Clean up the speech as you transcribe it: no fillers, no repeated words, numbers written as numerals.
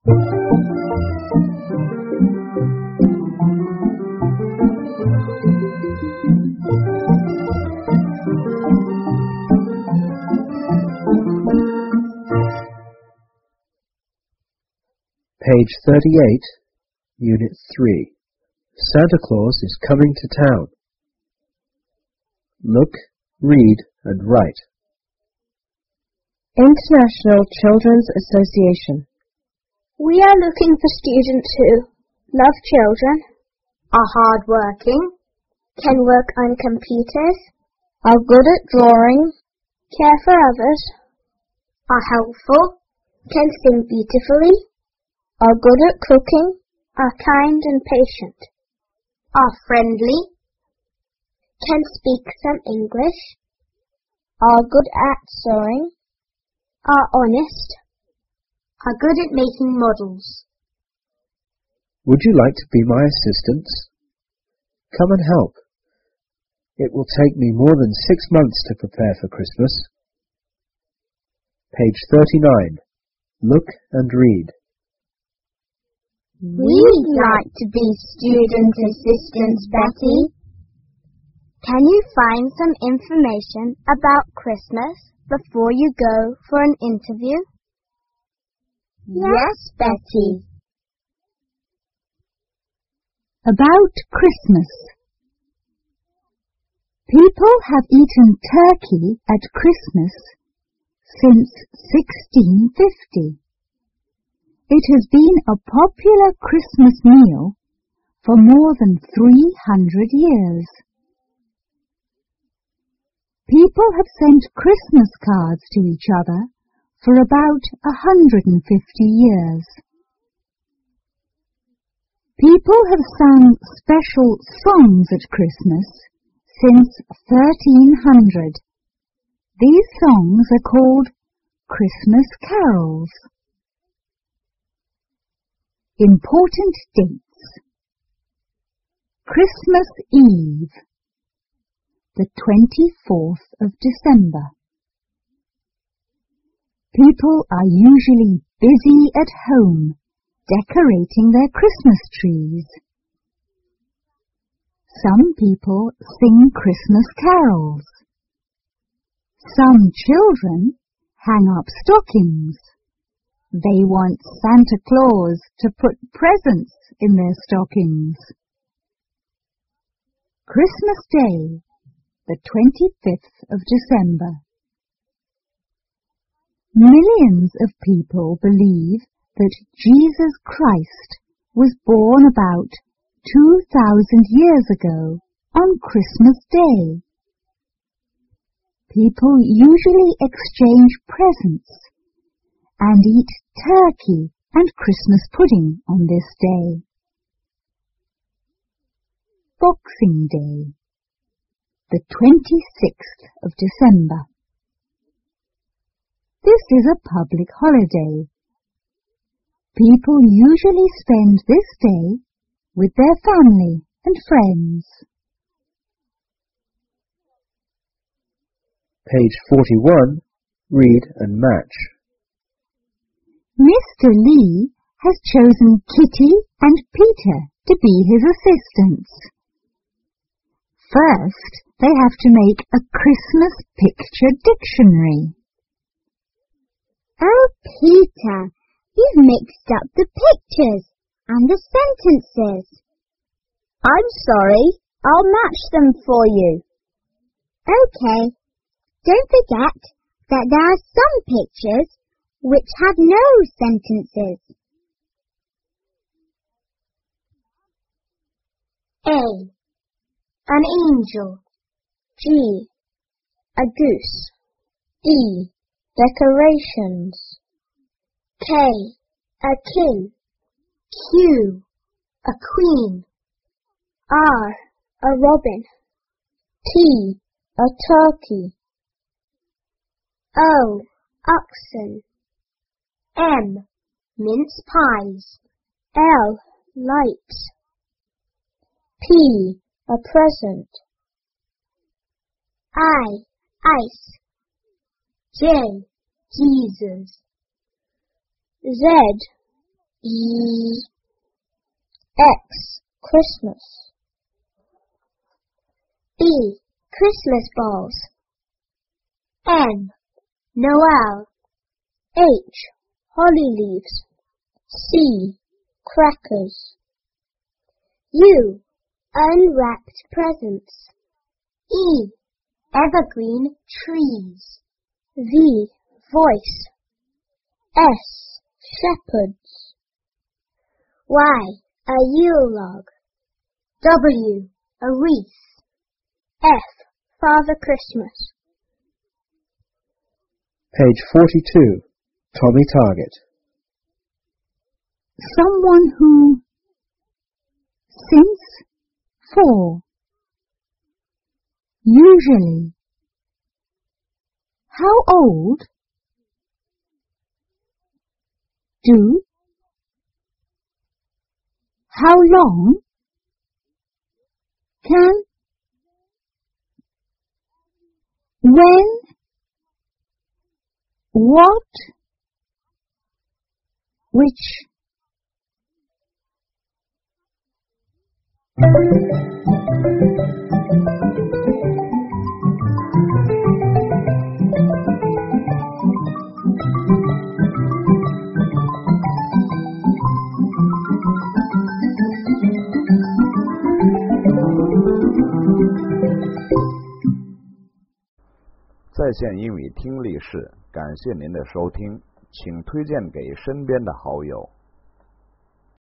Page 38, Unit 3. Santa Claus is coming to town. Look, read, and write. International Children's Association. We are looking for students who love children, are hard-working, can work on computers, are good at drawing, care for others, are helpful, can sing beautifully, are good at cooking, are kind and patient, are friendly, can speak some English, are good at sewing, are honest, are good at making models. Would you like to be my assistants? Come and help. It will take me more than 6 months to prepare for Christmas. Page 39. Look and read. We'd like to be student assistants, Betty. Can you find some information about Christmas before you go for an interview? Yes, Betty. About Christmas. People have eaten turkey at Christmas since 1650. It has been a popular Christmas meal for more than 300 years. People have sent Christmas cards to each other for about 150 years. People have sung special songs at Christmas since 1300. These songs are called Christmas carols. Important dates. Christmas Eve, the 24th of December. People are usually busy at home decorating their Christmas trees. Some people sing Christmas carols. Some children hang up stockings. They want Santa Claus to put presents in their stockings. Christmas Day, the 25th of December. Millions of people believe that Jesus Christ was born about 2,000 years ago on Christmas Day. People usually exchange presents and eat turkey and Christmas pudding on this day. Boxing Day, the 26th of December. This is a public holiday. People usually spend this day with their family and friends. Page 41. Read and match. Mr. Lee has chosen Kitty and Peter to be his assistants. First, they have to make a Christmas picture dictionary. Oh, Peter, you've mixed up the pictures and the sentences. I'm sorry, I'll match them for you. Okay, don't forget that there are some pictures which have no sentences. A. An angel. G. A goose. D. Decorations. K. A king. Q. A queen. R. A robin. T. A turkey. O. Oxen. M. Mince pies. L. Lights. P. A present. I. Ice. J. Jesus. Z. E. X. Christmas. B. Christmas balls. N. Noel. H. Holly leaves. C. Crackers. U. Unwrapped presents. E. Evergreen trees. V. Voice. S. Shepherds. Y. A Yule log. W. A wreath. F. Father Christmas. Page 42. Tommy Target. Someone who, since, for, usually. How old? Do. How long? Can. When. What. Which. 在线英语听力室，感谢您的收听，请推荐给身边的好友。